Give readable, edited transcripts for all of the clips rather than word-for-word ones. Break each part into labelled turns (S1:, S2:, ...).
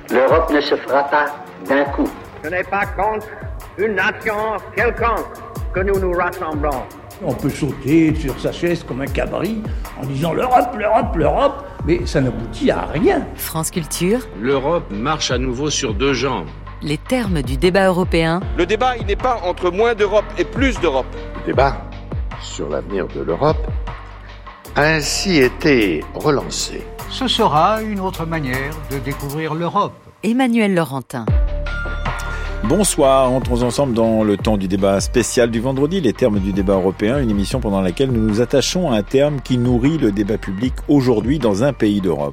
S1: L'Europe ne se fera pas d'un coup.
S2: Ce n'est pas contre une nation quelconque que nous nous rassemblons.
S3: On peut sauter sur sa chaise comme un cabri en disant l'Europe, l'Europe, l'Europe, mais ça n'aboutit à rien.
S4: France Culture.
S5: L'Europe marche à nouveau sur deux jambes.
S4: Les termes du débat européen.
S6: Le débat, il n'est pas entre moins d'Europe et plus d'Europe.
S7: Le débat sur l'avenir de l'Europe a ainsi été relancé.
S8: Ce sera une autre manière de découvrir l'Europe.
S4: Emmanuel Laurentin.
S9: Bonsoir, entrons ensemble dans le temps du débat spécial du vendredi, les termes du débat européen, une émission pendant laquelle nous nous attachons à un terme qui nourrit le débat public aujourd'hui dans un pays d'Europe.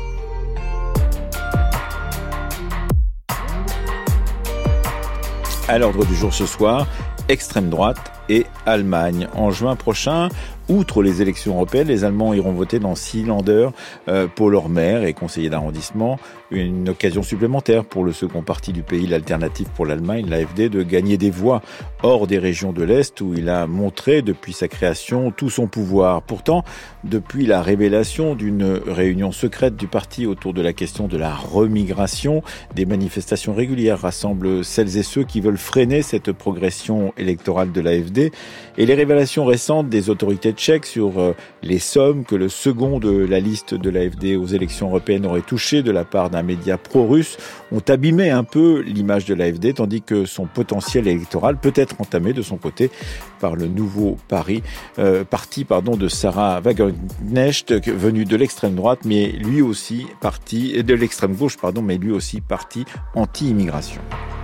S9: À l'ordre du jour ce soir, extrême droite et Allemagne. En juin prochain, outre les élections européennes, les Allemands iront voter dans 6 Länder pour leur maire et conseiller d'arrondissement. Une occasion supplémentaire pour le second parti du pays, l'Alternative pour l'Allemagne, l'AfD, de gagner des voix hors des régions de l'Est où il a montré depuis sa création tout son pouvoir. Pourtant, depuis la révélation d'une réunion secrète du parti autour de la question de la remigration, des manifestations régulières rassemblent celles et ceux qui veulent freiner cette progression électorale de l'AfD. Et les révélations récentes des autorités tchèques sur les sommes que le second de la liste de l'AfD aux élections européennes aurait touché de la part d'un média pro-russe ont abîmé un peu l'image de l'AfD, tandis que son potentiel électoral peut être entamé de son côté par le nouveau parti de Sarah Wagenknecht, venu de l'extrême droite, mais lui aussi parti de l'extrême gauche, mais lui aussi parti anti-immigration.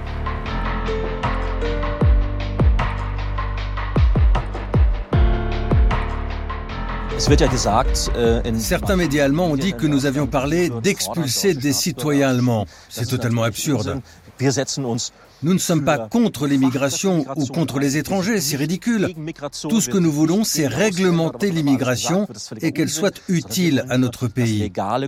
S10: Certains médias allemands ont dit que nous avions parlé d'expulser des citoyens allemands. C'est totalement absurde. Nous ne sommes pas contre l'immigration ou contre les étrangers, c'est ridicule. Tout ce que nous voulons, c'est réglementer l'immigration et qu'elle soit utile à notre pays.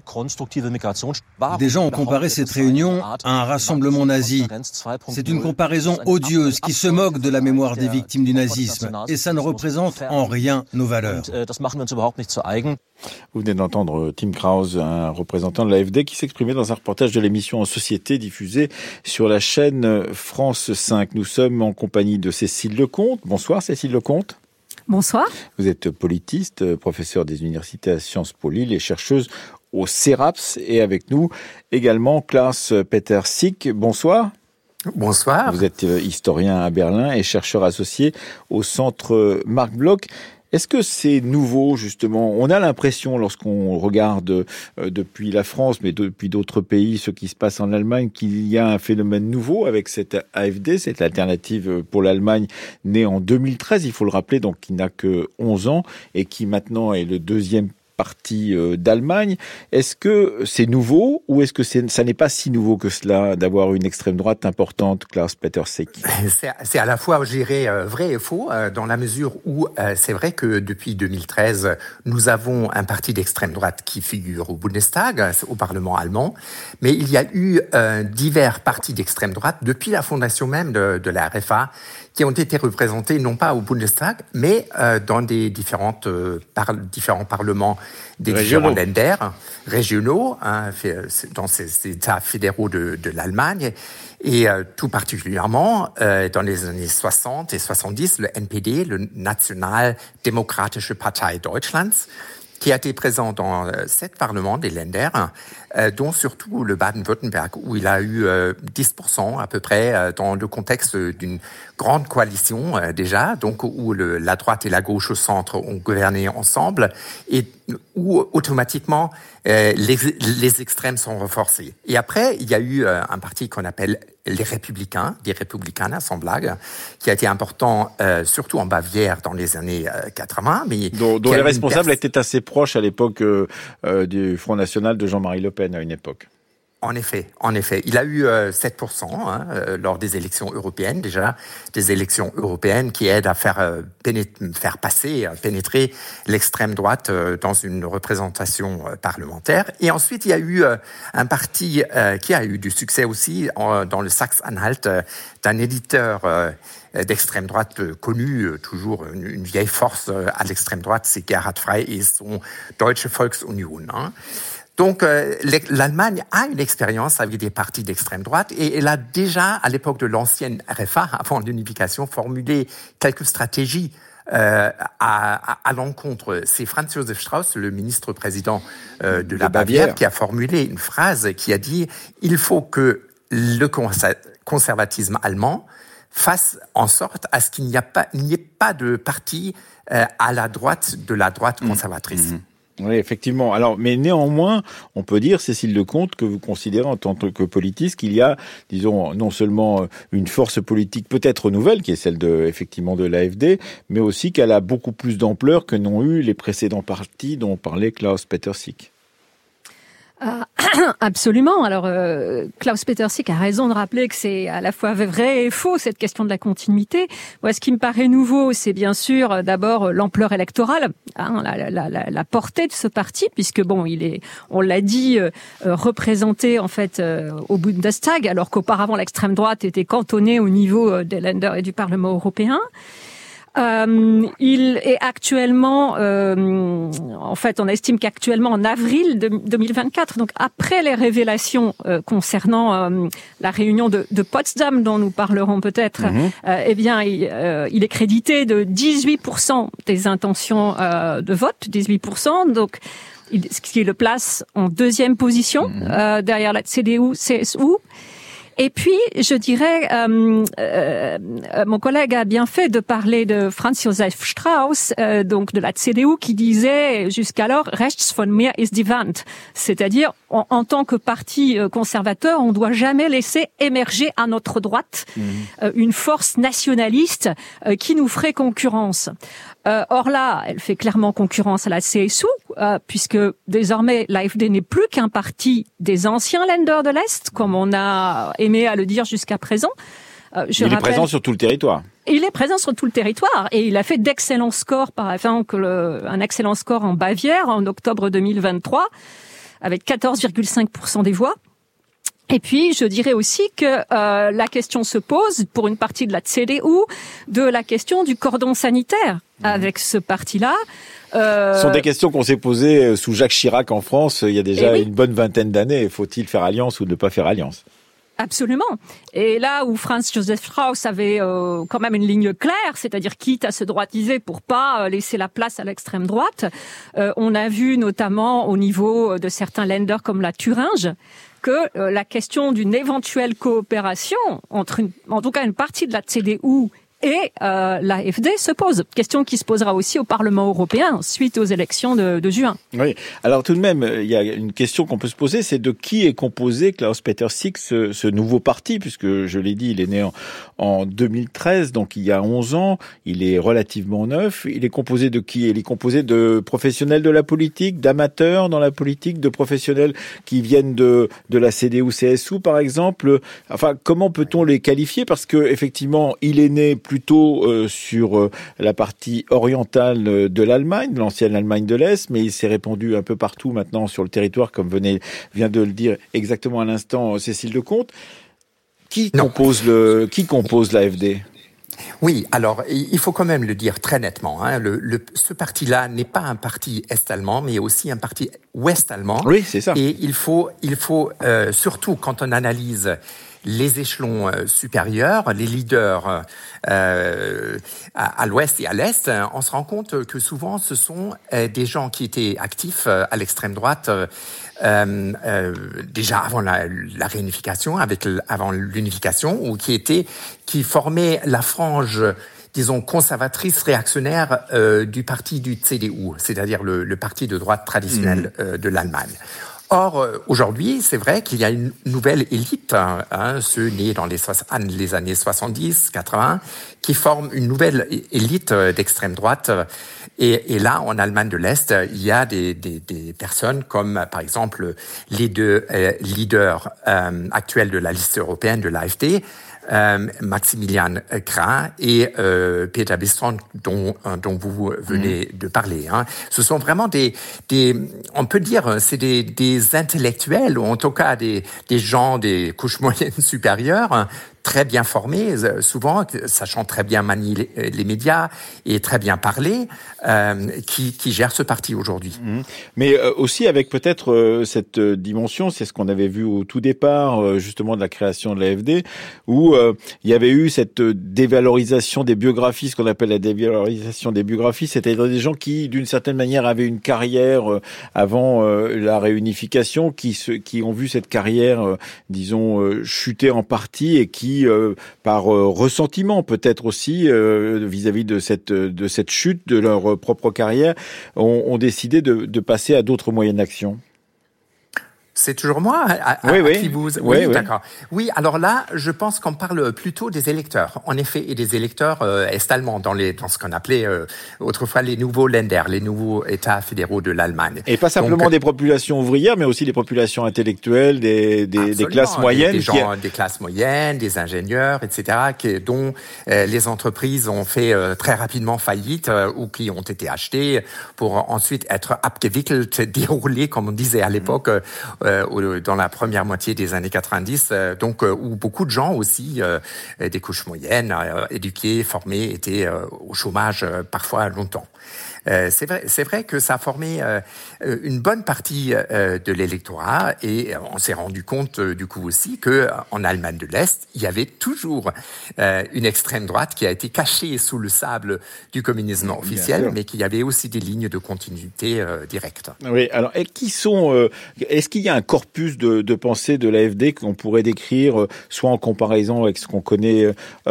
S10: Des gens ont comparé cette réunion à un rassemblement nazi. C'est une comparaison odieuse qui se moque de la mémoire des victimes du nazisme et ça ne représente en rien nos valeurs.
S9: Vous venez d'entendre Tim Krause, un représentant de l'AfD, qui s'exprimait dans un reportage de l'émission En Société diffusée sur la chaîne France 5. Nous sommes en compagnie de Cécile Lecomte. Bonsoir Cécile Lecomte.
S11: Bonsoir.
S9: Vous êtes politiste, professeure des universités à Sciences Po Lille et chercheuse au CERAPS. Et avec nous également Klaas Peter-Sik. Bonsoir.
S12: Bonsoir.
S9: Vous êtes historien à Berlin et chercheur associé au centre Marc Bloch. Est-ce que c'est nouveau, justement? On a l'impression, lorsqu'on regarde depuis la France, mais depuis d'autres pays, ce qui se passe en Allemagne, qu'il y a un phénomène nouveau avec cette AfD, cette alternative pour l'Allemagne, née en 2013, il faut le rappeler, donc qui n'a que 11 ans, et qui maintenant est le deuxième parti d'Allemagne. Est-ce que c'est nouveau ou est-ce que ça n'est pas si nouveau que cela d'avoir une extrême droite importante, Klaas Peter-Sik?
S12: C'est à la fois, je dirais, vrai et faux, dans la mesure où c'est vrai que depuis 2013, nous avons un parti d'extrême droite qui figure au Bundestag, au Parlement allemand, mais il y a eu divers partis d'extrême droite depuis la fondation même de la RFA qui ont été représentés non pas au Bundestag, mais dans des différents parlements des différents Länder régionaux, dans ces États fédéraux de l'Allemagne, et tout particulièrement dans les années 60 et 70, le NPD, le Nationaldemokratische Partei Deutschlands, qui a été présent dans 7 parlements des Länder, dont surtout le Baden-Württemberg, où il a eu 10% à peu près dans le contexte d'une grande coalition déjà, donc où la droite et la gauche au centre ont gouverné ensemble et où automatiquement les extrêmes sont renforcés. Et après, il y a eu un parti qu'on appelle les Républicains, des Républicaner sans blague, qui a été important surtout en Bavière dans les années 80. Mais
S9: dont les responsables étaient assez proches à l'époque du Front National de Jean-Marie Le Pen à une époque.
S12: En effet. Il a eu 7% lors des élections européennes, déjà, des élections européennes qui aident à faire pénétrer l'extrême droite dans une représentation parlementaire. Et ensuite, il y a eu un parti qui a eu du succès aussi dans le Sachsen-Anhalt d'un éditeur d'extrême droite connu, toujours une vieille force à l'extrême droite, c'est Gerhard Frey et son Deutsche Volksunion. Donc, l'Allemagne a une expérience avec des partis d'extrême droite et elle a déjà, à l'époque de l'ancienne RFA, avant l'unification, formulé quelques stratégies à l'encontre. C'est Franz Josef Strauß, le ministre-président de la Bavière, qui a formulé une phrase qui a dit « Il faut que le conservatisme allemand fasse en sorte à ce qu'il n'y ait pas de parti à la droite de la droite conservatrice.
S9: Oui, effectivement. Alors, mais néanmoins, on peut dire, Cécile Lecomte, que vous considérez en tant que politiste qu'il y a, disons, non seulement une force politique peut-être nouvelle, qui est celle effectivement de l'AfD, mais aussi qu'elle a beaucoup plus d'ampleur que n'ont eu les précédents partis dont parlait Klaus-Peter Sick.
S11: Absolument. Alors, Klaus-Peter Sick a raison de rappeler que c'est à la fois vrai et faux, cette question de la continuité. Moi, ce qui me paraît nouveau, c'est bien sûr d'abord l'ampleur électorale, la portée de ce parti, puisque bon, on l'a dit, représenté en fait au Bundestag, alors qu'auparavant l'extrême droite était cantonnée au niveau des Länder et du Parlement européen. Il est actuellement, en fait, on estime qu'actuellement en avril 2024, donc après les révélations concernant la réunion de Potsdam dont nous parlerons peut-être, eh bien, il est crédité de 18% des intentions de vote, 18%, donc ce qui le place en deuxième position derrière la CDU-CSU. Et puis, je dirais, mon collègue a bien fait de parler de Franz Josef Strauß, donc de la CDU, qui disait jusqu'alors « Rechts von mir ist die Wand », c'est-à-dire en tant que parti conservateur, on ne doit jamais laisser émerger à notre droite une force nationaliste qui nous ferait concurrence. Or là, elle fait clairement concurrence à la CSU, puisque désormais l'AfD n'est plus qu'un parti des anciens Länder de l'Est, comme on a aimé à le dire jusqu'à présent.
S9: Il est présent sur tout le territoire.
S11: Il est présent sur tout le territoire et il a fait d'excellents scores, par exemple un excellent score en Bavière en octobre 2023, avec 14,5% des voix. Et puis, je dirais aussi que la question se pose, pour une partie de la CDU, de la question du cordon sanitaire avec ce parti-là.
S9: Ce sont des questions qu'on s'est posées sous Jacques Chirac en France il y a déjà une bonne vingtaine d'années. Faut-il faire alliance ou ne pas faire alliance ?
S11: Absolument. Et là où Franz Josef Strauß avait quand même une ligne claire, c'est-à-dire quitte à se droitiser pour pas laisser la place à l'extrême droite, on a vu notamment au niveau de certains Länder comme la Thuringe que la question d'une éventuelle coopération entre en tout cas une partie de la CDU et l'AfD se pose. Question qui se posera aussi au Parlement européen suite aux élections de juin.
S9: Oui. Alors tout de même, il y a une question qu'on peut se poser, c'est de qui est composé Klaus-Peter Sick, ce nouveau parti, puisque je l'ai dit, il est né en 2013, donc il y a 11 ans, il est relativement neuf. Il est composé de qui ? Il est composé de professionnels de la politique, d'amateurs dans la politique, de professionnels qui viennent de la CDU-CSU par exemple. Enfin, comment peut-on les qualifier ? Parce que effectivement, il est né plutôt sur la partie orientale de l'Allemagne, de l'ancienne Allemagne de l'Est, mais il s'est répandu un peu partout maintenant sur le territoire, comme vient de le dire exactement à l'instant Cécile Lecomte. Qui compose l'AfD ?
S12: Oui, alors il faut quand même le dire très nettement. Ce parti-là n'est pas un parti est-allemand, mais aussi un parti ouest-allemand.
S9: Oui, c'est ça.
S12: Et il faut surtout quand on analyse les échelons supérieurs, les leaders à l'ouest et à l'est, on se rend compte que souvent ce sont des gens qui étaient actifs à l'extrême droite déjà avant la réunification, avant l'unification, ou qui formaient la frange, disons, conservatrice réactionnaire du parti du CDU, c'est-à-dire le parti de droite traditionnel de l'Allemagne. Or, aujourd'hui, c'est vrai qu'il y a une nouvelle élite, ceux nés dans les années 70, 80, qui forment une nouvelle élite d'extrême droite. Et là, en Allemagne de l'Est, il y a des personnes comme, par exemple, les deux leaders actuels de la liste européenne de l'AfD, Maximilian Krah et Peter Bistron, dont vous venez de parler. Ce sont vraiment on peut dire, c'est des intellectuels, ou en tout cas des gens des couches moyennes supérieures, très bien formé, souvent, sachant très bien manier les médias et très bien parler, qui gère ce parti aujourd'hui.
S9: Mais aussi avec peut-être cette dimension, c'est ce qu'on avait vu au tout départ, justement de la création de l'AfD, où il y avait eu cette dévalorisation des biographies, ce qu'on appelle la dévalorisation des biographies, c'est-à-dire des gens qui, d'une certaine manière, avaient une carrière avant la réunification, qui ont vu cette carrière, disons, chuter en partie et qui, par ressentiment peut-être aussi vis-à-vis de cette chute de leur propre carrière, ont décidé de passer à d'autres moyens d'action.
S12: C'est toujours moi qui vous... Oui, d'accord. Oui, alors là, je pense qu'on parle plutôt des électeurs. En effet, et des électeurs est-allemands dans ce qu'on appelait autrefois les nouveaux Länder, les nouveaux États fédéraux de l'Allemagne.
S9: Et pas simplement des populations ouvrières, mais aussi des populations intellectuelles, des classes moyennes.
S12: Des classes moyennes, des ingénieurs, etc., dont les entreprises ont fait très rapidement faillite ou qui ont été achetées pour ensuite être abgewickelt, déroulées, comme on disait à l'époque, dans la première moitié des années 90, où beaucoup de gens aussi, des couches moyennes, éduqués, formés, étaient au chômage parfois longtemps. C'est vrai que ça a formé une bonne partie de l'électorat et on s'est rendu compte du coup aussi que en Allemagne de l'Est, il y avait toujours une extrême droite qui a été cachée sous le sable du communisme officiel, mais qu'il y avait aussi des lignes de continuité directes.
S9: Oui, alors est-ce qu'il y a un corpus de pensée de l'AfD qu'on pourrait décrire soit en comparaison avec ce qu'on connaît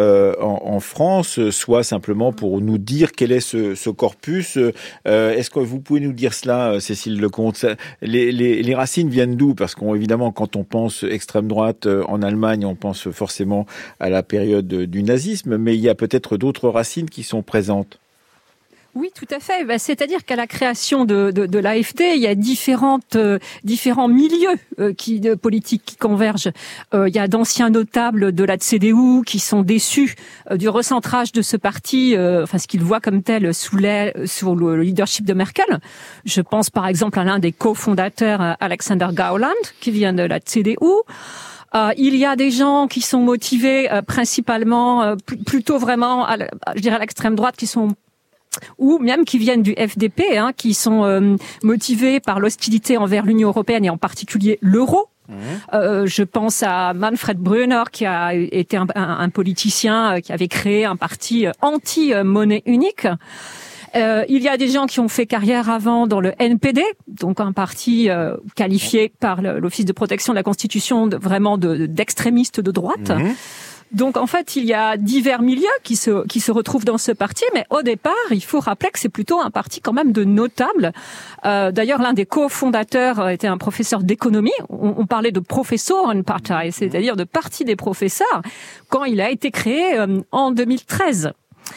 S9: en France, soit simplement pour nous dire quel est ce corpus? Est-ce que vous pouvez nous dire cela, Cécile Lecomte? Les racines viennent d'où? Parce qu'évidemment, quand on pense extrême droite en Allemagne, on pense forcément à la période du nazisme, mais il y a peut-être d'autres racines qui sont présentes.
S11: Oui, tout à fait. C'est-à-dire qu'à la création de l'AfD, il y a différents milieux politiques qui convergent. Il y a d'anciens notables de la CDU qui sont déçus du recentrage de ce parti, ce qu'ils voient comme tel sous le leadership de Merkel. Je pense par exemple à l'un des cofondateurs, Alexander Gauland, qui vient de la CDU. Il y a des gens qui sont motivés principalement, plutôt vraiment, à l'extrême droite, ou même qui viennent du FDP, qui sont motivés par l'hostilité envers l'Union européenne et en particulier l'euro. Je pense à Manfred Brunner, qui a été un politicien qui avait créé un parti anti-monnaie unique. Il y a des gens qui ont fait carrière avant dans le NPD, donc un parti qualifié par l'Office de protection de la Constitution d'extrémistes de droite. Donc en fait, il y a divers milieux qui se retrouvent dans ce parti, mais au départ, il faut rappeler que c'est plutôt un parti quand même de notables. D'ailleurs, l'un des cofondateurs était un professeur d'économie. On parlait de Professorenpartei, c'est-à-dire de parti des professeurs, quand il a été créé en 2013.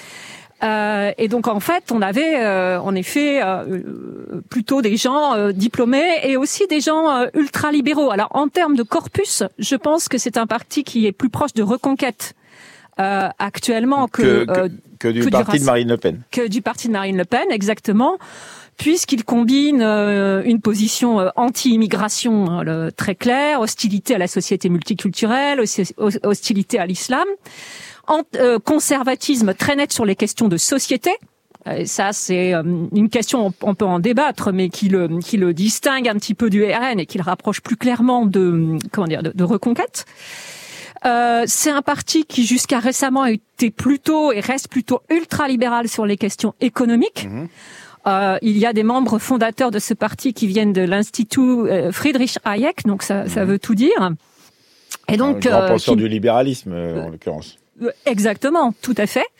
S11: Et donc en fait, on avait en effet plutôt des gens diplômés et aussi des gens ultra-libéraux. Alors en termes de corpus, je pense que c'est un parti qui est plus proche de Reconquête actuellement que
S9: du parti de Marine Le Pen.
S11: Que du parti de Marine Le Pen, exactement. Puisqu'il combine une position anti-immigration très claire, hostilité à la société multiculturelle, hostilité à l'islam, conservatisme très net sur les questions de société. Et ça, c'est une question, on peut en débattre, mais qui le distingue un petit peu du RN et qui le rapproche plus clairement de Reconquête. C'est un parti qui jusqu'à récemment était plutôt et reste plutôt ultra-libéral sur les questions économiques. Il y a des membres fondateurs de ce parti qui viennent de l'Institut Friedrich Hayek, donc ça veut tout dire. Et donc,
S9: grand penseur du libéralisme, en l'occurrence.
S11: Exactement, tout à fait.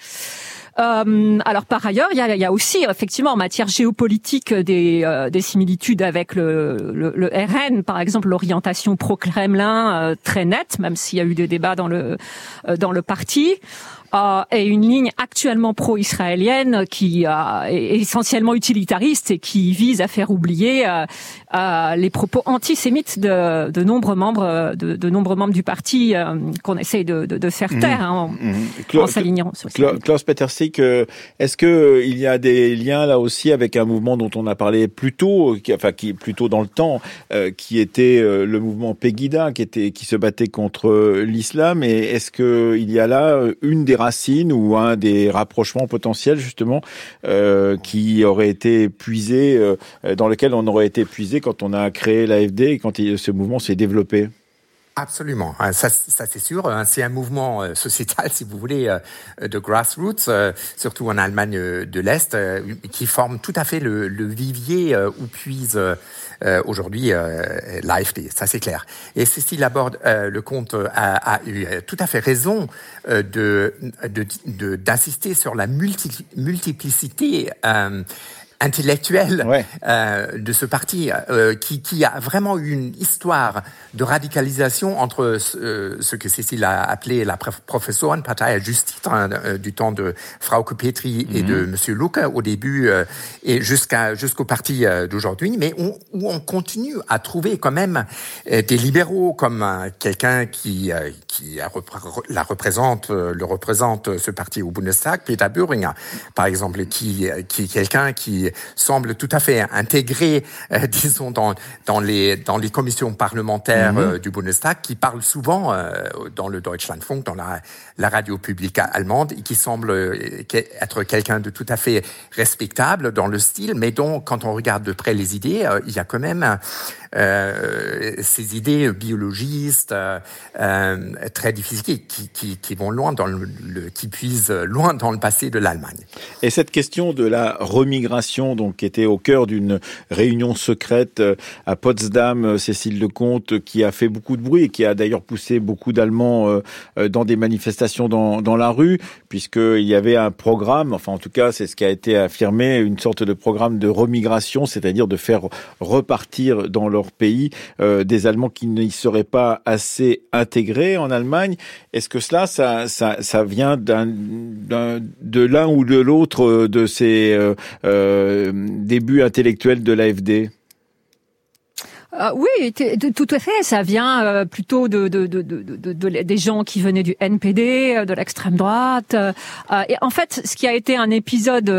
S11: Alors par ailleurs, il y a aussi effectivement en matière géopolitique des similitudes avec le RN, par exemple l'orientation pro-Kremlin très nette, même s'il y a eu des débats dans le parti. et une ligne actuellement pro-israélienne qui est essentiellement utilitariste et qui vise à faire oublier les propos antisémites de nombreux membres du parti qu'on essaye de faire taire en s'alignant sur ça.
S9: Klaus Petersik, est-ce que il y a des liens là aussi avec un mouvement dont on a parlé plus tôt, qui est plutôt dans le temps, qui était le mouvement Pegida, qui se battait contre l'islam, et est-ce que il y a là une des racines ou un des rapprochements potentiels justement qui aurait été puisé, dans lequel on aurait été puisé quand on a créé l'AfD et quand ce mouvement s'est développé?
S12: Absolument, ça c'est sûr. C'est un mouvement sociétal, si vous voulez, de grassroots, surtout en Allemagne de l'Est, qui forme tout à fait le vivier où puise aujourd'hui l'AfD. Ça c'est clair. Et Cécile Laborde, le comte, a eu tout à fait raison d'insister sur la multiplicité intellectuelle de ce parti qui a vraiment eu une histoire de radicalisation entre ce que Cécile a appelé la Professorenpartei à juste titre du temps de Frauke Petry et de Monsieur Lucke au début et jusqu'au parti d'aujourd'hui, mais où on continue à trouver quand même des libéraux comme quelqu'un qui représente ce parti au Bundestag, Peter Böhringer par exemple, qui est quelqu'un qui semble tout à fait intégré, disons, dans les commissions parlementaires du Bundestag, qui parle souvent dans le Deutschlandfunk, dans la radio publique allemande, et qui semble être quelqu'un de tout à fait respectable dans le style, mais dont, quand on regarde de près les idées, il y a quand même ces idées biologistes très difficiles qui vont loin qui puisent loin dans le passé de l'Allemagne.
S9: Et cette question de la remigration, donc qui était au cœur d'une réunion secrète à Potsdam, Cécile Lecomte, qui a fait beaucoup de bruit et qui a d'ailleurs poussé beaucoup d'Allemands dans des manifestations dans la rue, puisqu'il y avait un programme, enfin en tout cas c'est ce qui a été affirmé, une sorte de programme de remigration, c'est-à-dire de faire repartir dans leur pays des Allemands qui n'y seraient pas assez intégrés en Allemagne. Est-ce que ça vient de l'un ou de l'autre de ces début intellectuel de l'AfD?
S11: Oui, tout à fait. Ça vient plutôt des gens qui venaient du NPD, de l'extrême droite. Et en fait, ce qui a été un épisode,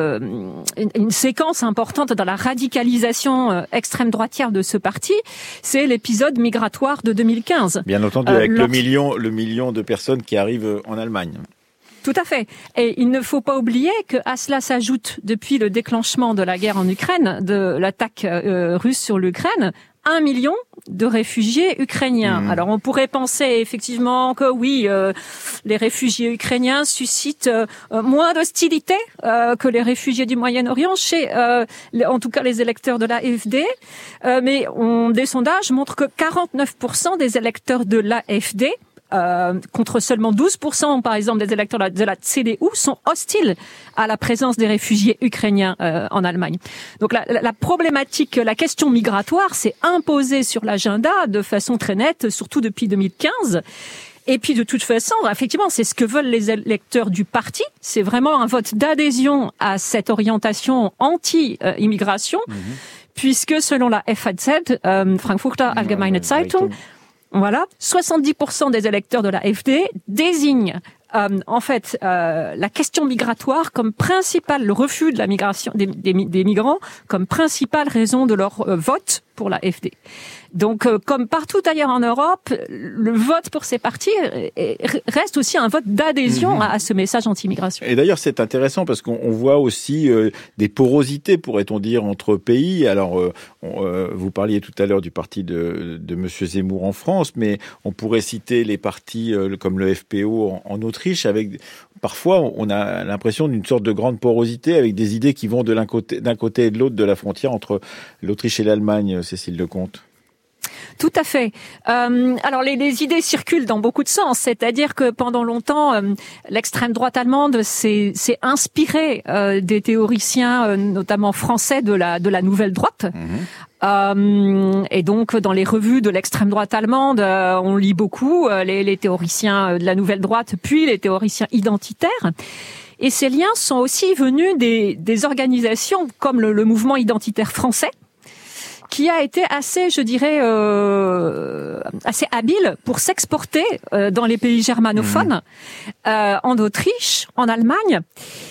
S11: une séquence importante dans la radicalisation extrême droitière de ce parti, c'est l'épisode migratoire de 2015.
S9: Bien entendu, avec le million de personnes qui arrivent en Allemagne.
S11: Tout à fait. Et il ne faut pas oublier qu'à cela s'ajoute, depuis le déclenchement de la guerre en Ukraine, de l'attaque russe sur l'Ukraine, 1 million de réfugiés ukrainiens. Alors on pourrait penser effectivement que oui, les réfugiés ukrainiens suscitent moins d'hostilité que les réfugiés du Moyen-Orient chez, en tout cas, les électeurs de l'AfD. Mais des sondages montrent que 49% des électeurs de l'AfD contre seulement 12%, par exemple, des électeurs de la CDU sont hostiles à la présence des réfugiés ukrainiens en Allemagne. Donc la problématique, la question migratoire s'est imposée sur l'agenda de façon très nette, surtout depuis 2015. Et puis de toute façon, effectivement, c'est ce que veulent les électeurs du parti. C'est vraiment un vote d'adhésion à cette orientation anti-immigration, puisque selon la FAZ, Frankfurter Allgemeine Zeitung, voilà, 70% des électeurs de la AfD désignent en fait la question migratoire comme principale, le refus de la migration des migrants comme principale raison de leur vote pour la AfD. Donc, comme partout ailleurs en Europe, le vote pour ces partis reste aussi un vote d'adhésion à ce message anti-immigration.
S9: Et d'ailleurs, c'est intéressant parce qu'on voit aussi des porosités, pourrait-on dire, entre pays. Alors, vous parliez tout à l'heure du parti de Monsieur Zemmour en France, mais on pourrait citer les partis comme le FPO en Autriche, avec parfois on a l'impression d'une sorte de grande porosité avec des idées qui vont d'un côté et de l'autre de la frontière entre l'Autriche et l'Allemagne, Cécile Lecomte.
S11: Tout à fait. Alors les idées circulent dans beaucoup de sens, c'est-à-dire que pendant longtemps, l'extrême droite allemande s'est inspirée des théoriciens, notamment français, de la nouvelle droite. Et donc dans les revues de l'extrême droite allemande, on lit beaucoup les théoriciens de la nouvelle droite, puis les théoriciens identitaires. Et ces liens sont aussi venus des organisations comme le mouvement identitaire français, qui a été assez, je dirais, assez habile pour s'exporter dans les pays germanophones, en Autriche, en Allemagne.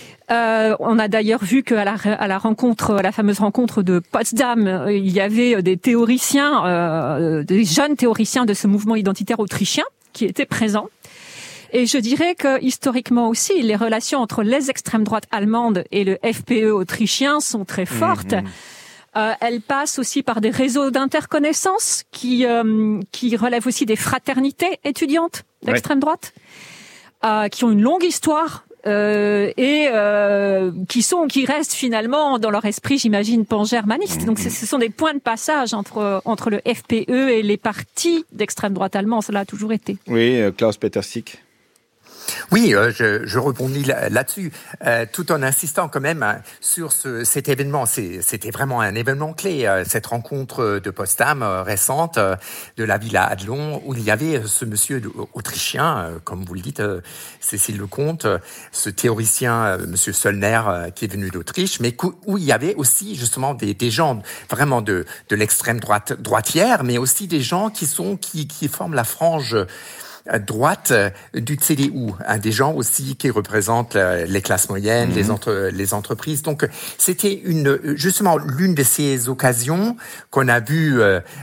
S11: On a d'ailleurs vu qu'à la fameuse rencontre de Potsdam, il y avait des théoriciens, des jeunes théoriciens de ce mouvement identitaire autrichien qui étaient présents. Et je dirais que historiquement aussi, les relations entre les extrêmes droites allemandes et le FPÖ autrichien sont très fortes. Elles passent aussi par des réseaux d'interconnaissances qui relèvent aussi des fraternités étudiantes d'extrême droite, qui ont une longue histoire et qui restent finalement dans leur esprit, j'imagine, pan-germaniste. Donc ce sont des points de passage entre le FPÖ et les partis d'extrême droite allemands. Cela a toujours été.
S9: Oui, Klaus-Peter Sick.
S12: Oui, je rebondis là-dessus, tout en insistant quand même sur cet événement. C'était vraiment un événement clé, cette rencontre de Potsdam récente de la Villa Adlon, où il y avait ce monsieur autrichien, comme vous le dites, Cécile Lecomte, ce théoricien, monsieur Söllner, qui est venu d'Autriche, mais où il y avait aussi justement des gens vraiment de l'extrême droitière, mais aussi des gens qui forment la frange droite du CDU, des gens aussi qui représentent les classes moyennes, les entreprises. Donc c'était justement l'une de ces occasions qu'on a vues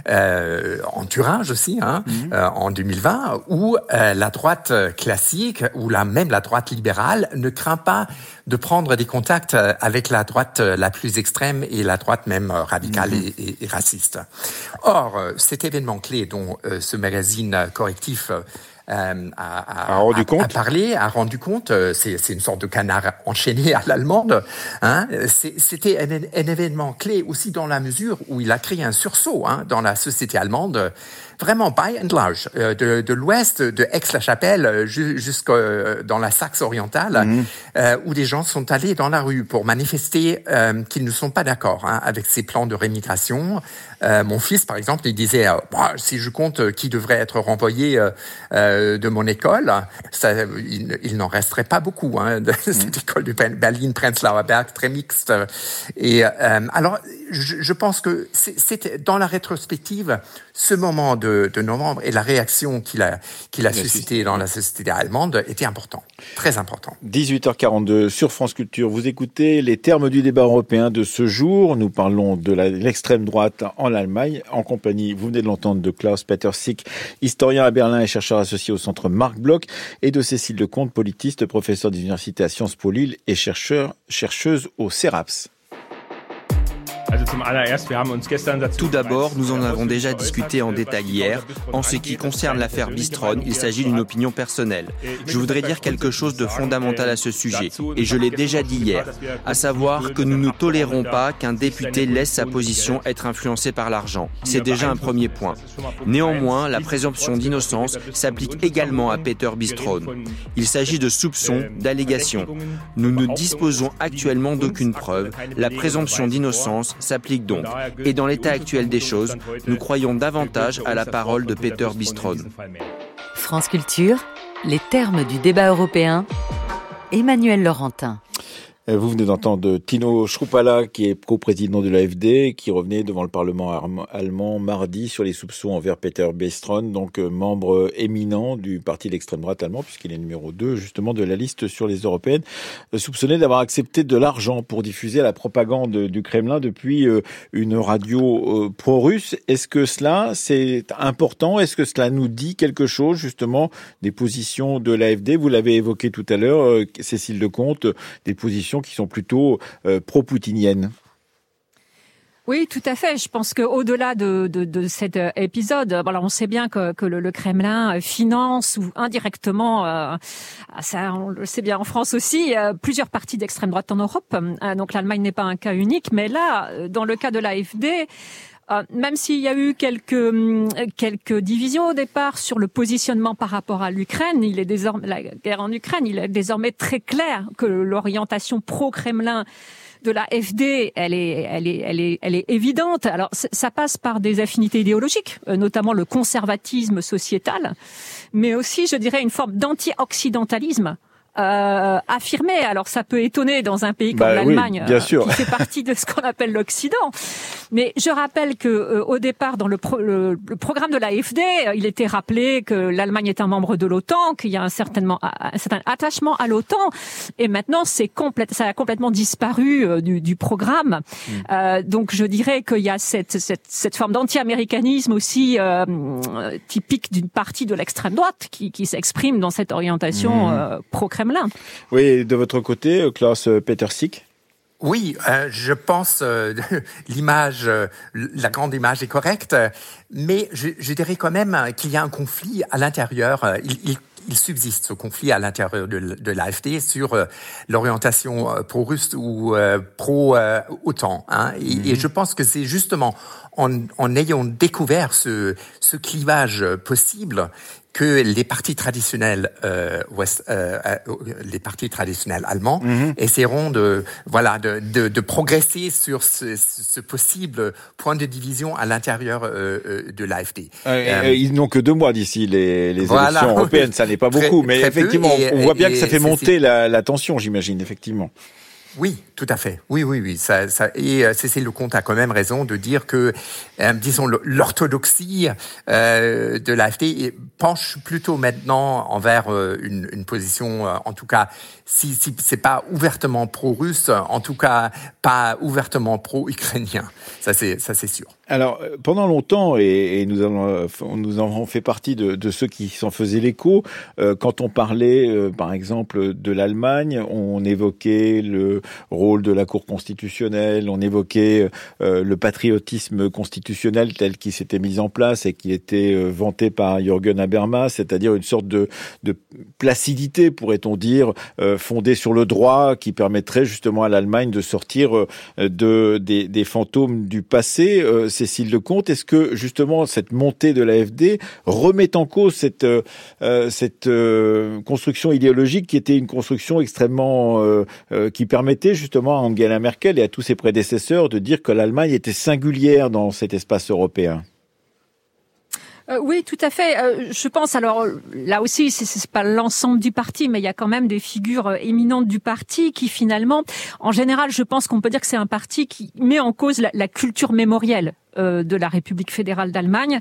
S12: en Thuringe aussi, en 2020, où la droite classique ou même la droite libérale ne craint pas de prendre des contacts avec la droite la plus extrême et la droite même radicale et raciste. Or, cet événement clé dont ce magazine correctif a rendu compte, c'est une sorte de canard enchaîné à l'allemande. C'était un événement clé aussi dans la mesure où il a créé un sursaut dans la société allemande, vraiment by and large, de l'ouest de Aix-la-Chapelle jusqu'à dans la Saxe orientale, où des gens sont allés dans la rue pour manifester qu'ils ne sont pas d'accord avec ces plans de rémigration. Mon fils, par exemple, il disait si je compte qui devrait être renvoyé de mon école, il n'en resterait pas beaucoup de cette école de Berlin-Prenzlauer Berg, très mixte. Et alors, je pense que c'était dans la rétrospective, ce moment de novembre et la réaction qu'il a suscité dans la société allemande était important, très important.
S9: 18h42 sur France Culture. Vous écoutez les termes du débat européen de ce jour. Nous parlons de l'extrême droite en Allemagne, en compagnie, vous venez de l'entendre, de Klaus-Peter Sick, historien à Berlin et chercheur associé au centre Marc Bloch, et de Cécile Lecomte, politiste, professeur d'université à Sciences Po Lille et chercheuse au CERAPS.
S13: Tout d'abord, nous en avons déjà discuté en détail hier. En ce qui concerne l'affaire Bistron, il s'agit d'une opinion personnelle. Je voudrais dire quelque chose de fondamental à ce sujet, et je l'ai déjà dit hier, à savoir que nous ne tolérons pas qu'un député laisse sa position être influencée par l'argent. C'est déjà un premier point. Néanmoins, la présomption d'innocence s'applique également à Peter Bistron. Il s'agit de soupçons, d'allégations. Nous ne disposons actuellement d'aucune preuve. La présomption d'innocence s'applique donc. Et dans l'état actuel des choses, nous croyons davantage à la parole de Peter Bistron.
S4: France Culture, les termes du débat européen. Emmanuel Laurentin.
S9: Vous venez d'entendre Tino Schruppala, qui est co-président de l'AfD, qui revenait devant le Parlement allemand mardi sur les soupçons envers Peter Bistron, donc membre éminent du parti d'extrême droite allemand, puisqu'il est numéro 2 justement de la liste sur les européennes, soupçonné d'avoir accepté de l'argent pour diffuser la propagande du Kremlin depuis une radio pro-russe. Est-ce que cela, c'est important? Est-ce que cela nous dit quelque chose justement des positions de l'AfD? Vous l'avez évoqué tout à l'heure, Cécile Lecomte, des positions qui sont plutôt pro-poutiniennes.
S11: Oui, tout à fait. Je pense qu'au-delà de cet épisode, alors on sait bien que le Kremlin finance ou indirectement, ça on le sait bien en France aussi, plusieurs partis d'extrême droite en Europe. Donc l'Allemagne n'est pas un cas unique, mais là, dans le cas de l'AfD, Même s'il y a eu quelques divisions au départ sur le positionnement par rapport à l'Ukraine, la guerre en Ukraine, il est désormais très clair que l'orientation pro-Kremlin de la FD, elle est évidente. Alors, ça passe par des affinités idéologiques, notamment le conservatisme sociétal, mais aussi, je dirais, une forme d'anti-occidentalisme affirmé. Alors ça peut étonner dans un pays comme l'Allemagne, qui fait partie de ce qu'on appelle l'Occident. Mais je rappelle que au départ, dans le programme de l'AfD, il était rappelé que l'Allemagne est un membre de l'OTAN, qu'il y a un certain attachement à l'OTAN. Et maintenant, ça a complètement disparu du programme. Donc je dirais qu'il y a cette forme d'anti-américanisme aussi typique d'une partie de l'extrême droite qui s'exprime dans cette orientation pro-Kremlin.
S9: Oui, de votre côté, Klaus Petersik?
S12: Oui, je pense la grande image est correcte, mais je dirais quand même qu'il y a un conflit à l'intérieur. Il subsiste ce conflit à l'intérieur de l'AfD sur l'orientation pro-russe ou pro-OTAN. Et je pense que c'est justement en ayant découvert ce clivage possible que les partis traditionnels allemands essaieront de progresser sur ce possible point de division à l'intérieur de l'AfD.
S9: Ils n'ont que 2 mois d'ici les élections européennes, ça n'est pas beaucoup, mais effectivement, on voit bien que ça fait monter la tension, j'imagine, effectivement.
S12: Oui, tout à fait. Oui. Et Cécile Lecomte a quand même raison de dire que, disons, l'orthodoxie de l'AfD penche plutôt maintenant envers une position, en tout cas, si c'est pas ouvertement pro-russe, en tout cas pas ouvertement pro-ukrainien. Ça c'est sûr.
S9: Alors, pendant longtemps, et nous avons fait partie de ceux qui s'en faisaient l'écho, quand on parlait, par exemple, de l'Allemagne, on évoquait le rôle de la Cour constitutionnelle, on évoquait le patriotisme constitutionnel tel qu'il s'était mis en place et qui était vanté par Jürgen Habermas, c'est-à-dire une sorte de placidité, pourrait-on dire, fondée sur le droit, qui permettrait justement à l'Allemagne de sortir des fantômes du passé. Cécile Lecomte, est-ce que justement cette montée de l'AfD remet en cause cette construction idéologique qui était une construction extrêmement qui permettait justement à Angela Merkel et à tous ses prédécesseurs de dire que l'Allemagne était singulière dans cet espace européen?
S11: Oui, tout à fait. Je pense, alors là aussi, c'est pas l'ensemble du parti, mais il y a quand même des figures éminentes du parti qui finalement, en général, je pense qu'on peut dire que c'est un parti qui met en cause la culture mémorielle de la République fédérale d'Allemagne.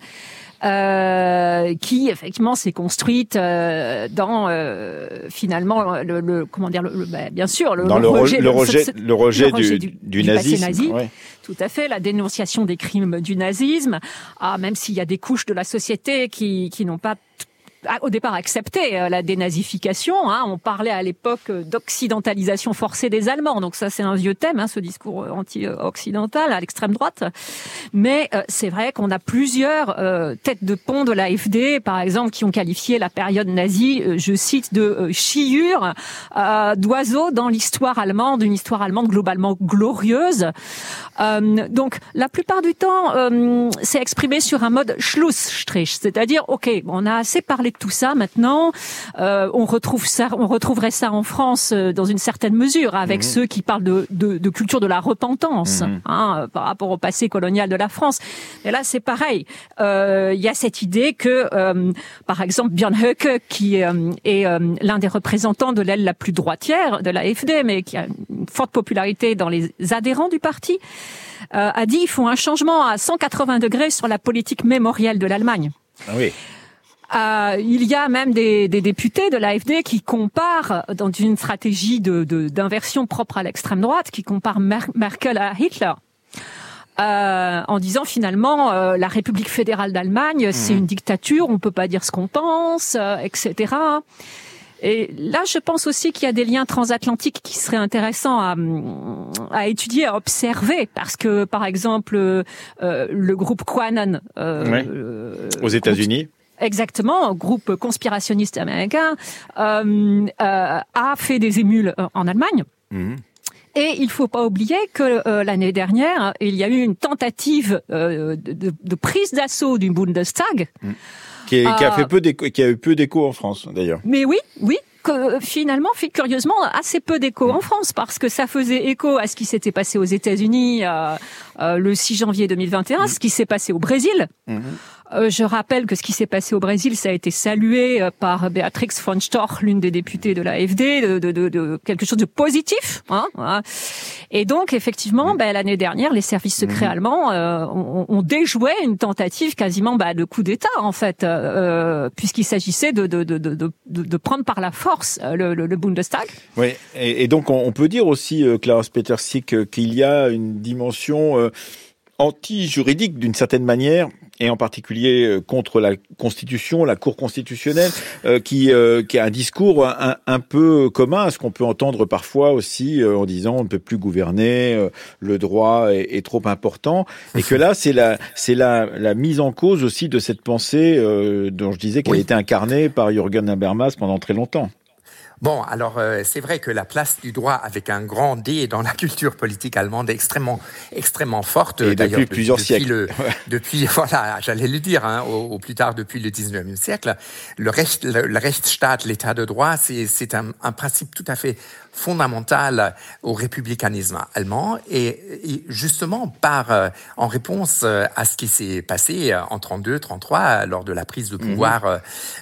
S11: Qui effectivement s'est construite dans finalement bien sûr le rejet du nazisme, passé nazi. Ouais. Tout à fait, la dénonciation des crimes du nazisme. Même s'il y a des couches de la société qui n'ont pas au départ accepté la dénazification. On parlait à l'époque d'occidentalisation forcée des Allemands. Donc ça, c'est un vieux thème, ce discours anti-occidental à l'extrême droite. Mais c'est vrai qu'on a plusieurs têtes de pont de l'AfD, par exemple, qui ont qualifié la période nazie, je cite, de chiure d'oiseau dans l'histoire allemande, une histoire allemande globalement glorieuse. Donc la plupart du temps, c'est exprimé sur un mode Schlussstrich, c'est-à-dire, on a assez parlé de tout ça maintenant, on retrouverait ça en France dans une certaine mesure avec ceux qui parlent de culture de la repentance par rapport au passé colonial de la France. Et là c'est pareil, il y a cette idée que par exemple Björn Höcke, qui est l'un des représentants de l'aile la plus droitière de la AfD, mais qui a une forte popularité dans les adhérents du parti, a dit il faut un changement à 180 degrés sur la politique mémorielle de l'Allemagne.
S9: Ah oui.
S11: Il y a même des députés de l'AfD qui comparent, dans une stratégie d'inversion propre à l'extrême droite, qui comparent Merkel à Hitler, en disant finalement la République fédérale d'Allemagne, c'est une dictature, on peut pas dire ce qu'on pense, etc. Et là, je pense aussi qu'il y a des liens transatlantiques qui seraient intéressants à étudier, à observer, parce que, par exemple, le groupe QAnon
S9: aux États-Unis.
S11: Exactement, groupe conspirationniste américain, a fait des émules en Allemagne. Et il faut pas oublier que l'année dernière, il y a eu une tentative de prise d'assaut du Bundestag.
S9: Qui a eu peu d'écho en France, d'ailleurs.
S11: Mais oui. Que finalement, curieusement, assez peu d'écho en France, parce que ça faisait écho à ce qui s'était passé aux États-Unis le 6 janvier 2021, ce qui s'est passé au Brésil. Je rappelle que ce qui s'est passé au Brésil, ça a été salué par Beatrix von Storch, l'une des députées de l'AfD, de quelque chose de positif. Et donc, effectivement, l'année dernière, les services secrets allemands ont déjoué une tentative quasiment de coup d'État, en fait, puisqu'il s'agissait de prendre par la force le Bundestag.
S9: Oui, et donc on peut dire aussi, Klaus Petersiek, qu'il y a une dimension anti-juridique d'une certaine manière, et en particulier contre la Constitution, la Cour constitutionnelle, qui a un discours un peu commun à ce qu'on peut entendre parfois aussi en disant on ne peut plus gouverner, le droit est trop important, et que là c'est la mise en cause aussi de cette pensée dont je disais qu'elle a été incarnée par Jürgen Habermas pendant très longtemps.
S12: Bon, alors c'est vrai que la place du droit avec un grand D dans la culture politique allemande est extrêmement forte.
S9: Et depuis plusieurs siècles.
S12: Depuis, voilà, j'allais le dire, au plus tard depuis le 19e siècle, le Rechtsstaat, l'état de droit, c'est un principe tout à fait fondamental au républicanisme allemand, et justement en réponse à ce qui s'est passé en 32-33 lors de la prise de pouvoir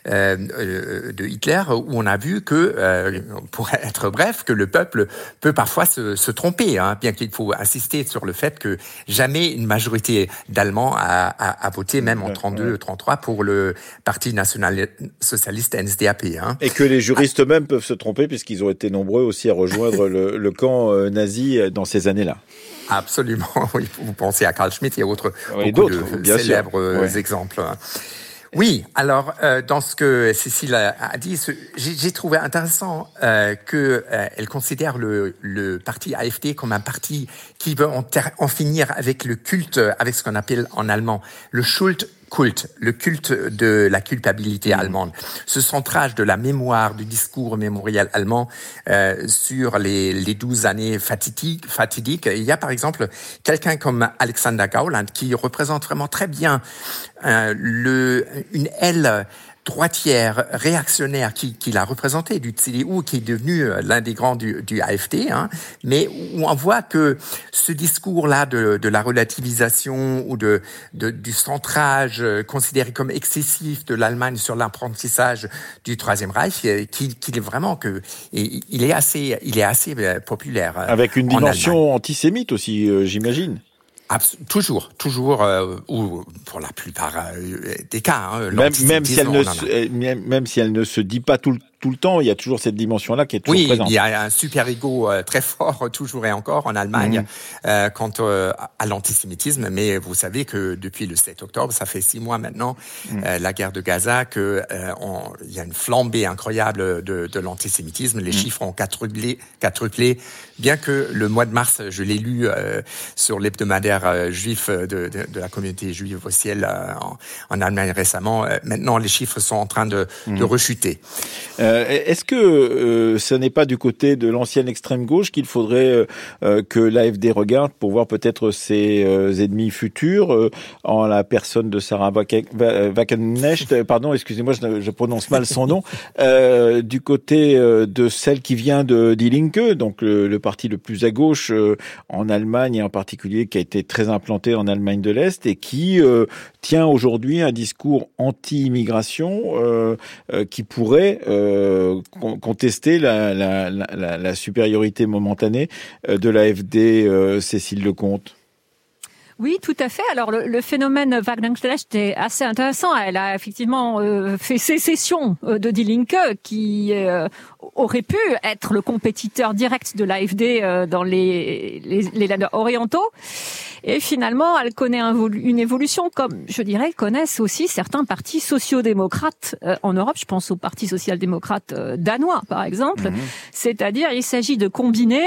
S12: de Hitler, où on a vu que pour être bref, que le peuple peut parfois se tromper, bien qu'il faut insister sur le fait que jamais une majorité d'Allemands a voté, même en 32-33, pour le Parti national-socialiste NSDAP.
S9: Et que les juristes eux-mêmes peuvent se tromper, puisqu'ils ont été nombreux aussi à rejoindre le camp nazi dans ces années-là.
S12: Absolument, oui. Vous pensez à Carl Schmitt et autres célèbres exemples. Oui, alors dans ce que Cécile a dit, j'ai trouvé intéressant qu'elle considère le parti AfD comme un parti qui veut en finir avec le culte, avec ce qu'on appelle en allemand le Schuldkult, le culte de la culpabilité allemande, ce centrage de la mémoire, du discours mémorial allemand sur les 12 années fatidiques. Il y a par exemple quelqu'un comme Alexander Gauland qui représente vraiment très bien une aile droitière, réactionnaire, qui l'a représenté du CDU, qui est devenu l'un des grands du AfD, mais où on voit que ce discours-là de la relativisation ou du centrage considéré comme excessif de l'Allemagne sur l'apprentissage du Troisième Reich, qu'il est vraiment il est assez populaire.
S9: Avec une dimension antisémite aussi, j'imagine.
S12: Toujours, ou pour la plupart des cas.
S9: Même si elle ne se dit pas tout le temps, il y a toujours cette dimension-là qui est toujours présente.
S12: Oui, il y a un super-ego très fort, toujours et encore, en Allemagne, quant à l'antisémitisme. Mais vous savez que depuis le 7 octobre, ça fait 6 mois maintenant, la guerre de Gaza, il y a une flambée incroyable de l'antisémitisme. Les chiffres ont quadruplé, bien que le mois de mars, je l'ai lu sur l'hebdomadaire juif de la communauté juive au ciel en Allemagne récemment. Maintenant, les chiffres sont en train de rechuter.
S9: Est-ce que ce n'est pas du côté de l'ancienne extrême gauche qu'il faudrait que l'AfD regarde pour voir peut-être ses ennemis futurs en la personne de Sarah Wagenknecht, pardon, excusez-moi, je prononce mal son nom, du côté de celle qui vient de Die Linke, donc le parti le plus à gauche en Allemagne et en particulier qui a été très implanté en Allemagne de l'Est et qui tient aujourd'hui un discours anti-immigration qui pourrait contester la supériorité momentanée de l'AfD, Cécile Lecomte.
S11: Oui, tout à fait. Alors, le phénomène Wagenknecht est assez intéressant. Elle a effectivement fait sécession de Die Linke, qui aurait pu être le compétiteur direct de l'AfD dans les Länder orientaux. Et finalement, elle connaît une évolution, comme je dirais, connaissent aussi certains partis sociodémocrates en Europe. Je pense au Parti social-démocrate danois, par exemple. C'est-à-dire, il s'agit de combiner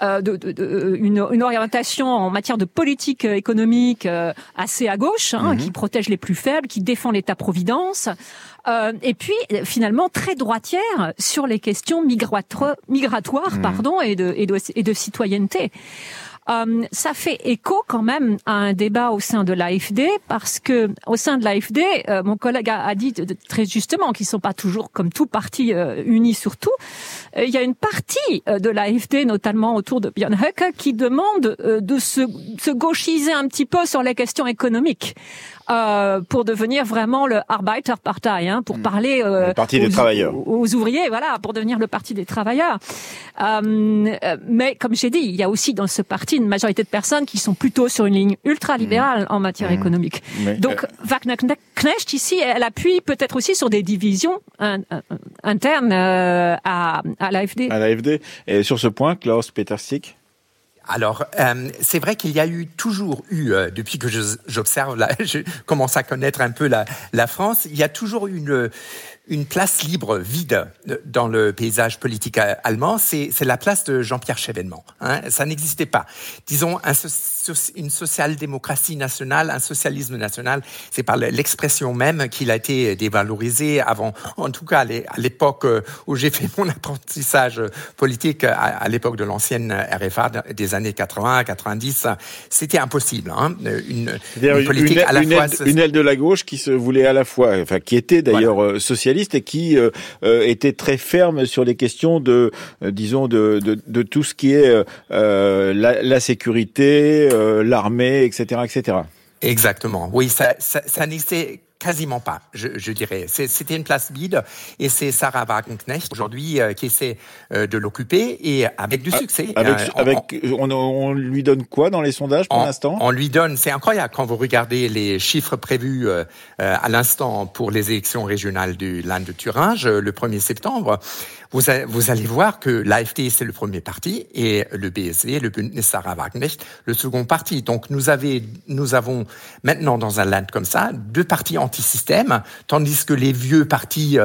S11: une orientation en matière de politique économique assez à gauche, qui protège les plus faibles, qui défend l'État-providence, Et puis finalement très droitière sur les questions migratoires, et de citoyenneté. Ça fait écho quand même à un débat au sein de l'AfD, parce que au sein de l'AfD, mon collègue a dit très justement qu'ils sont pas toujours comme tout parti unis sur tout. Il y a une partie de l'AfD, notamment autour de Björn Höcke, qui demande de se gauchiser un petit peu sur les questions économiques. Pour devenir vraiment le Arbeiterpartei, pour parler
S9: le parti des travailleurs,
S11: aux ouvriers, voilà, pour devenir le parti des travailleurs. Mais comme j'ai dit, il y a aussi dans ce parti une majorité de personnes qui sont plutôt sur une ligne ultra-libérale en matière économique. Donc Wagenknecht ici, elle appuie peut-être aussi sur des divisions internes à l'AfD.
S9: À l'AfD. Et sur ce point, Klaus Petersiek?
S12: Alors, c'est vrai qu'il y a toujours eu, depuis que j'observe, je commence à connaître un peu la France, il y a toujours eu une place libre, vide, dans le paysage politique allemand. C'est la place de Jean-Pierre Chevènement. Ça n'existait pas. Disons, une social-démocratie nationale, un socialisme national, c'est par l'expression même qu'il a été dévalorisé avant, en tout cas à l'époque où j'ai fait mon apprentissage politique, à l'époque de l'ancienne RFA des années 80, 90, c'était impossible. Une politique à la fois...
S9: Une aile de la gauche qui se voulait à la fois, enfin, qui était d'ailleurs socialiste, et qui était très ferme sur les questions de tout ce qui est la sécurité, l'armée, etc., etc.
S12: Exactement. Oui, ça n'existait quasiment pas, je dirais. C'était une place vide, et c'est Sarah Wagenknecht aujourd'hui qui essaie de l'occuper, et avec du succès.
S9: On lui donne quoi dans les sondages pour l'instant?
S12: On lui donne, c'est incroyable quand vous regardez les chiffres prévus à l'instant pour les élections régionales du Land de Thuringe le 1er septembre. Vous allez voir que l'AfD, c'est le premier parti, et le BSW, le Bündnis Sarah Wagenknecht, le second parti. Donc nous avons maintenant dans un land comme ça 2 partis anti-système, tandis que les vieux partis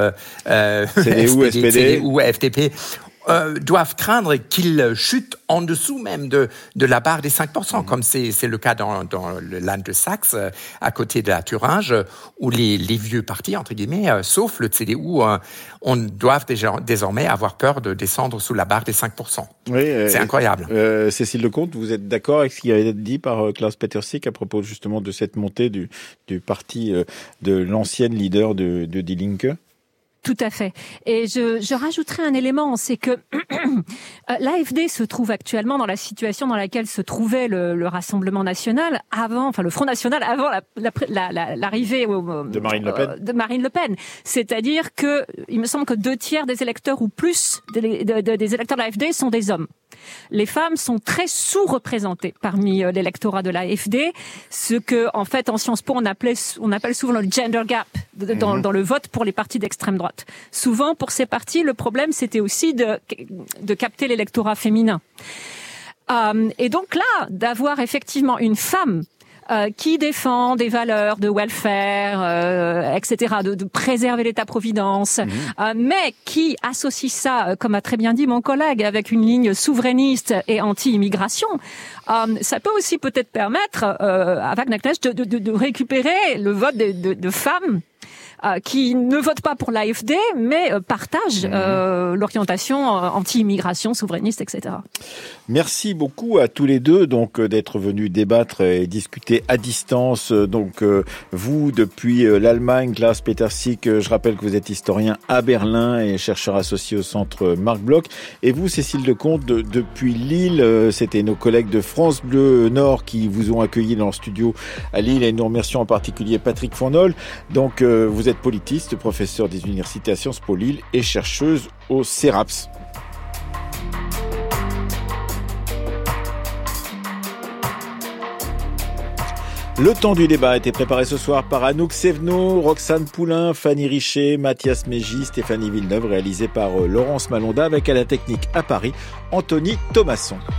S9: SPD
S12: ou FDP doivent craindre qu'ils chutent en dessous même de la barre des 5%, comme c'est le cas dans le Land de Saxe, à côté de la Thuringe, où les vieux partis, entre guillemets, sauf le CDU, on doivent désormais avoir peur de descendre sous la barre des 5%. Oui, c'est incroyable.
S9: Cécile Lecomte, vous êtes d'accord avec ce qui a été dit par Klaus Petersiek à propos justement de cette montée du parti de l'ancienne leader de Die Linke?
S11: Tout à fait. Et je rajouterai un élément, c'est que l'AfD se trouve actuellement dans la situation dans laquelle se trouvait le Rassemblement national le Front national avant l'arrivée
S9: de
S11: Marine Le Pen. C'est-à-dire que il me semble que 2/3 des électeurs ou plus des électeurs de l'AfD sont des hommes. Les femmes sont très sous-représentées parmi l'électorat de l'AfD, ce que, en fait, en Sciences Po, on appelle souvent le gender gap dans le vote pour les partis d'extrême droite. Souvent, pour ces partis, le problème, c'était aussi de capter l'électorat féminin. Et donc là, d'avoir effectivement une femme qui défend des valeurs de welfare, etc., de préserver l'État-providence, mais qui associe ça, comme a très bien dit mon collègue, avec une ligne souverainiste et anti-immigration, ça peut aussi peut-être permettre à Wagenknecht de récupérer le vote de femmes qui ne votent pas pour l'AfD, mais partagent l'orientation anti-immigration, souverainiste, etc.
S9: Merci beaucoup à tous les deux d'être venus débattre et discuter à distance. Vous, depuis l'Allemagne, Klaus Petersiek, je rappelle que vous êtes historien à Berlin et chercheur associé au centre Marc Bloch. Et vous, Cécile Lecomte, depuis Lille, c'était nos collègues de France Bleu Nord qui vous ont accueilli dans le studio à Lille, et nous remercions en particulier Patrick Fournol. Vous êtes politiste, professeur des universités à Sciences Po Lille et chercheuse au CERAPS. Le temps du débat a été préparé ce soir par Anouk Sévenot, Roxane Poulain, Fanny Richer, Mathias Mégy, Stéphanie Villeneuve, réalisé par Laurence Malonda, avec à la technique à Paris, Anthony Thomasson.